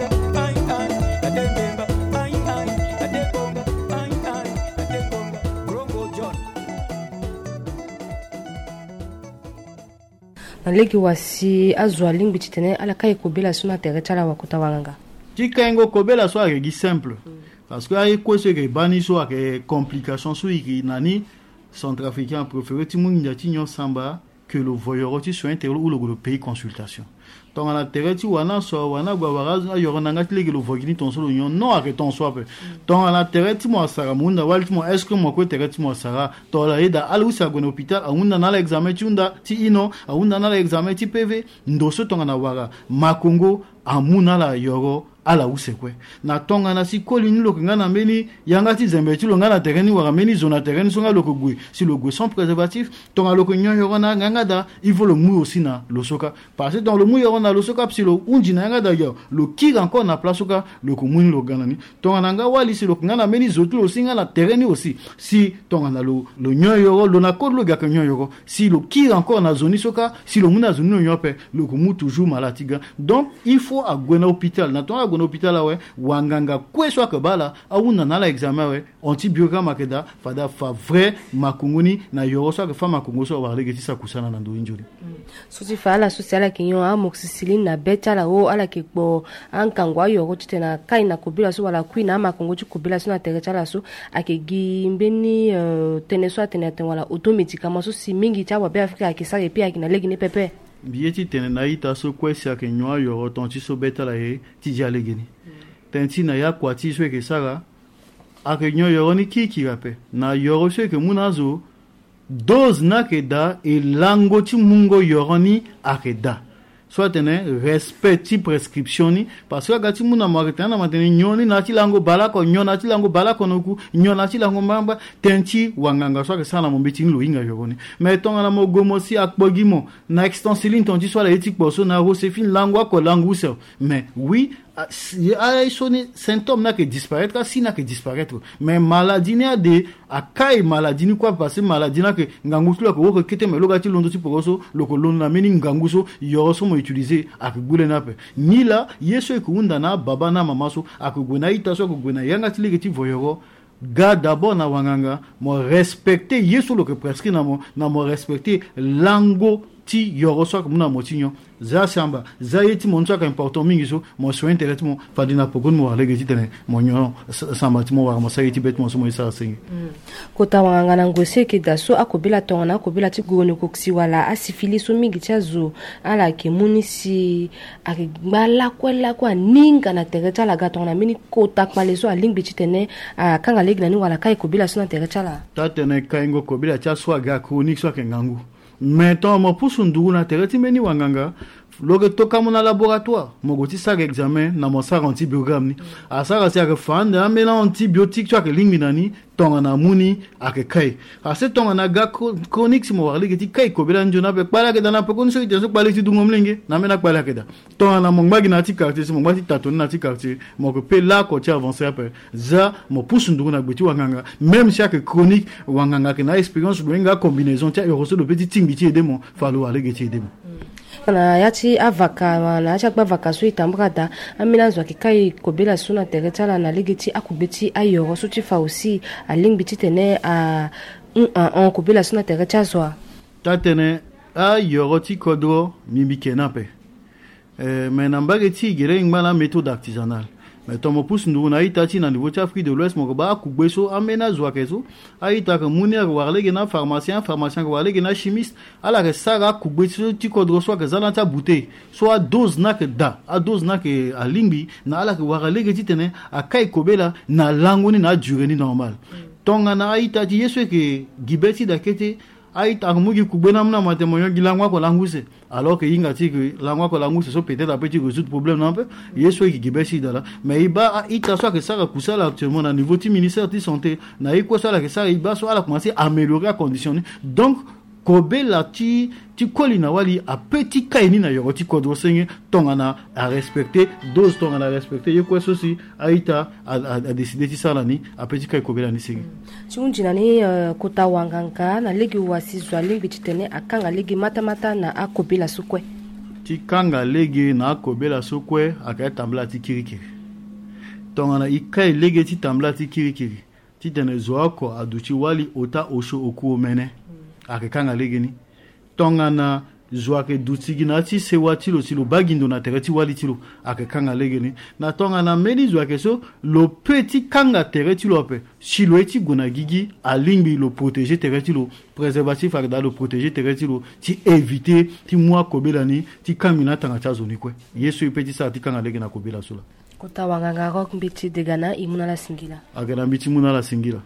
legi wasi azwa lingbi chitene ala kai kobela suna terechala wakuta wanganga tikengo kobela so agi simple parce que ay ko se ke bani so ake complication so iki nani centrafricain préféré ti mungi ti nyo samba que le voyeur ti so intérêt ou le pays consultation donc la terre ti wana so wana gwa wara yorona ngati legi le voyini ton so nyo non ake ton so pe donc la terre ti mo sara munda wal ti mo est-ce que mo ko terre ti mo sara to la ida alu sa go hôpital a unda na l'examen ti unda ti ino a unda na l'examen ti P V ndo so to na wara makongo amuna la yoro ala usekwe na tonga na si kolini loko ngana meni yangati zembe ti lo ngana tereni wara meni zona tereni songa loko gwe si le gwe sans préservatif tonga loko nyo yorona nganga da il faut le mou aussi na losoka parce que dans le mou yorona losoka si lo unji na ngada yo le kir encore na place soka loko muni lo ganani tonga nanga wali si loko ngana meni zotu lo singa na tereni aussi si tonga na lo lo nyo yoro lo na kodlo ga nyo yoro si le kir encore na zoni soka si lo muna zoni nyo pe loko mou toujours malatiga donc il faut à gwena hôpital na tonga gwena hôpital we wanganga kweswa ke bala awuna na la examen we antibiogramme akeda fada fa vrai makunguni na yoro so ke fa makungo so wa lege tisa kusana na ndo injuri so ti fa la sociale kinyo amoxicilline na beta la o ala ke bo ankangwa yoro titena kai na kobila so wala kui na makungo ti kobila so na terechala so ake gimbeni uh, teneso atenete wala automédicament so si mingi ta wa be Afrika ke sa epi akina legi ne pepe bieti tene na ita so kwesi ake nyoa yoro tonti so beta la ye ti jale geni tenti na ya kwati so ke sara ake nyo yoro ni kiki rape na yoro so ke munazo dose na ke da e lango ti mungo yoro ni ake da soit tene respect ti prescription ni parce que gati muna marita na matene nyoni na ti lango balako nyona ti lango balako noku nyona ti lango mamba tenti wanganga soit que ça na mombeti lo inga yoro ni mais tonga na mogomo si akpogimo na extensiline tonti soit la etik poso na rosefine lango ko lango so mais oui ay soni symptôme na que disparaître si na que disparaître mais maladie na de akai maladie ni quoi passer maladie na que ngangusula ko ko kete me logati londo ti poso loko londo na meni nganguso yoro so mo utiliser akugule na pe ni la yeso ko unda na baba na mama so akuguna ita so ko guna yanga ti lege ti voyoro ga d'abord na wanganga mo respecter yeso lo que prescrit na mo na mo respecter lango ti yoro so ko muna motinyo za samba za yeti mon so ka important mingi so mo so intérêt mo fadina pokon mo lege ti tene mo nyo samba ti mo wa mo sa yeti bet mo so mo isa singi ko ta wanga na ngose ke da so akobela tonga na akobela ti gone ko ksi wala asifili so mingi ti azo ala ke munisi akibala kwela kwa ninga na tereta la gatonga na mini ko takmale so alingbi ti tene kanga lege na ni wala kai kobela so na tereta la ta tene kai ngo kobela ti so ga chronique so ke ngangu maintenant mo pusu ndugu na tereti meni wanganga loge toka mo na laboratoire mo goti sa examen na mo sa antibiogramme ni asara si ake fanda amela antibiotique so ake lingbi nani tonga na muni ake kai ase tonga na ga chronique si mo warle geti kai kobela njona pe pala ke dana pe kon so ite so pala ti dungo mlenge na mena pala ke da tonga na mo ngba na ti quartier si mo ngba ti tatoni na ti quartier mo ko pe la ko ti avancer pe za mo pusu ndugu na gbeti wanganga même si ake chronique wanganga ke na expérience lo nga combinaison ti yo so do petit ting ti edemo falo warle geti edemo na yati avaka na acha kwa vakaso itambukata amina zwa kikai kobela suna teretala na ligeti akubeti ayoro so ti fa aussi a ling biti tene a on kobela suna teretala zwa tatene ayoro ti kodro mibikena pe eh mais na mbageti gere ngmala méthode artisanale mais tomo pousse ndu na itati na niveau Afrique de l'Ouest mo ba ku gbeso amena zwa keso aita ka munia warle gena pharmacien pharmacien warle gena chimiste ala ke sara ku gbeso ti kodro so ke zalanta bouteille so a dose na ke da a dose na ke a lingbi na ala ke warle ge titene a kai kobela na langoni na durée ni normal tonga na aita ti yeso ke gibeti da kete aita mugi ku gbena mna matemoyo gilangwa ko languse alors que yinga ti que langwa ko languse so peut-être a petit résoudre problème non peu yeso ki gibesi dala mais iba ita so que ça ka kusala actuellement na niveau du ministère de santé na iko so la que ça iba so ala commencer à améliorer la condition donc kobela ti ti kolina wali a petit kaini na yoro ti kodro senge tongana a respecter dose tongana a respecter yeko sosi aita a, a, a décider ti sala ni a petit kai kobela ni senge ti unjina ni uh, kota wanganga na legi wasi zwa legi titene akanga legi mata mata na akobela sukwe ti kanga legi na akobela sukwe aka tambla ti kirikiri tongana ikai legi ti tambla ti kirikiri ti tene zo ko aduchi wali ota osho oku mene ake kanga legeni tonga na zwake dutigi na ti sewa ti lo si lo bagindo na tere ti wali ti lo ayeke kanga lege ni na tongana mbeni zwake so lo peut ti kanga tere ti lo ape si lo e ti gue na gigi alingbi lo protéger tere ti lo préservatif ayeke da lo protéger tere ti lo ti éviter ti mu akobela ni ti kangi na tanga ti azo ni kue ye so e peut ti sara ti kanga lege na kobela so la kota wanganga rock mbiti degana i muna la singila ayeke na mbiti muna la singila.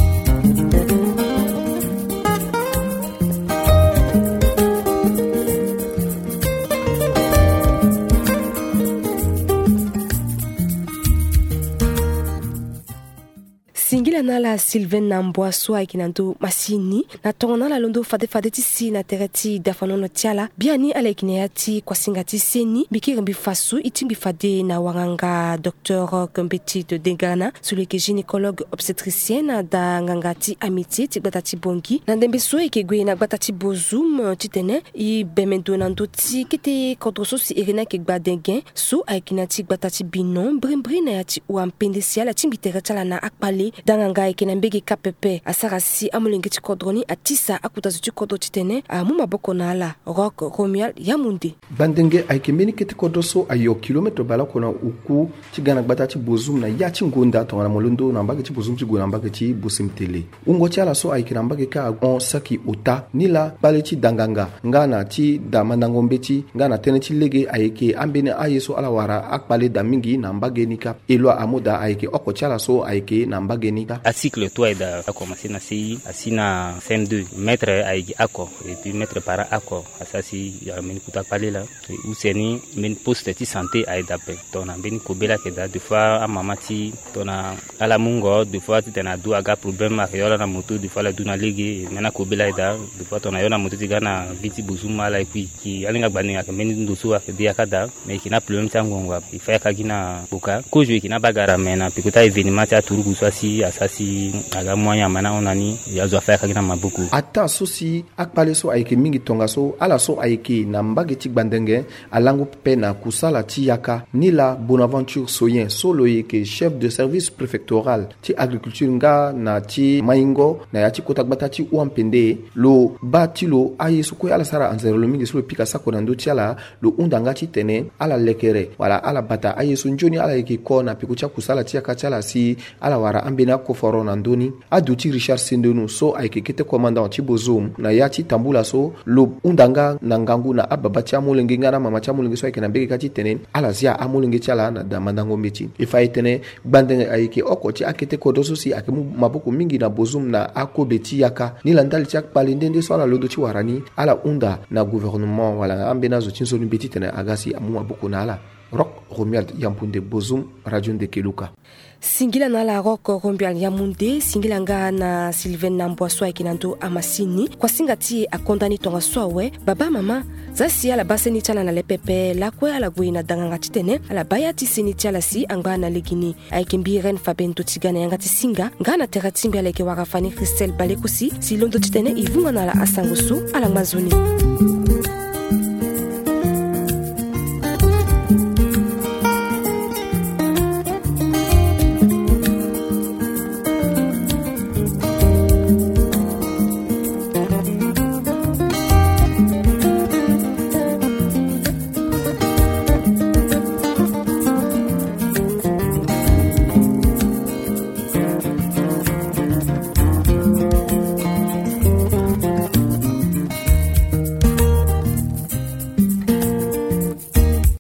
singila na la Sylvain Namboaso ayeke na ndö masini na tongo na la londo fadefade ti si na tere ti dafanono ti ala bia ni ala yeke na ya ti kuasinga ti seni mbi kiri mbi faso e ti mbi fade na wanganga docteur Kembeti de Degana so lo yeke gynécologue obstétricienne da nganga ti amitié ti gbata ti bongi na ndembe so yeke gue na gbata ti bozum ti tene e bemendo na ndö ti kete kodro so si iri na yeke gba dengen so ayeke na ti gbata ti binon brimbri na ya ti uampende si ala ti mbi tere ti ala na akpale danganga ayeke na mbege kapepe asara si amolenge ti kodro ni atisa akuta zo ti kodro ti tene amu maboko na ala rock romual ya munde bandenge ayeke mbeni kete kodro so ayo kilometre bala kona uku ti ga na gbata ti bozum na ya ti ngonda tongana molondo na mbage ti bozum ti gue na mbage ti bosemtele ungo ti ala so ayeke na mbage ka on saki ota ni la bale ti danganga nga na ti da mandangombe ti nga na tënë ti lege ayeke ambeni aye so ala wara akpale da mingi na mbage ni ka e lo amu da ayeke oko ti ala so ayeke na mbage ni ka acycle toi da a commencé na C I asi na C M deux maître ayeke ako et puis maître para ako asasi ya mbeni kuta akpale la u seni mbeni poste ti santé aye dape tongana mbeni kobela yeke da des fois amama ti tongana ala mungo des fois ti tene adu aga problème ayeke yo la na moto des fois la du na lege mbeni akobela ye da des fois tongana yo na moto ti ga na vi ti bozum ala e puis ki alinga agbani ayeke mbeni ndo so ayeke de yaka da me yeke na problème ti angongo ape e fa yaka gi na boka kozo yeke na bagara me na peko ti aévénement ti aturugu so asi asasi aga moyen amana ona ni ya zo fa yaka gi na maboko ata so si akpale so ayeke mingi tonga so ala so ayeke na mbage ti gbandenge alango pepe na kusala ti yaka ni la Bonaventure Soyen so lo yeke chef de service préfectoral ti agriculture nga na ti maingo na ya ti kota gbata ti uampende lo ba ti lo aye so kue ala sara anzere lo mingi so lo pika sako na ndö ti ala lo hunda nga ti tene ala lekere wala ala bata aye so nzoni ala yeke ko na peko ti akusala ti yaka ti ala si ala wara ambeni akoforo na ndöni adu ti Richard Sendonu so ayeke kete commandant ti bozom na ya ti tambula so lo hunda nga na ngangu na ababa ti amolenge nga na mama ti amolenge so ayeke na mbege ka ti tene ala zia amolenge ti ala na da mandangombe ti e fa ye tënë gbandenge ayeke oko ti akete kodro so si ayeke mu maboko mingi na bozum na akobe ti yaka ni la ndali ti akpale ndende so ala londo ti wara ni ala hunda na gouvernement wala ambeni azo ti nzoni mbe ti tene aga si amu maboko na ala rock romuald yampunde bozum radio ndekeluka singila na la rock rombial ya munde singila nga na Sylvain Namboaso ayeke na ndö amasini kuasinga ti akondani tonga so awe baba mama za si ala ba seni ti ala na le pepe lakue ala gue na danganga ti tene ala ba ya ti seni ti ala si angba na legi ni ayeke mbi ren fabento ti ga na yanga ti singa nga na tere ti mbi ala yeke wara fani Christelle Baleko si si londo ti tene e vunga na ala asango so ala ngma zo ni.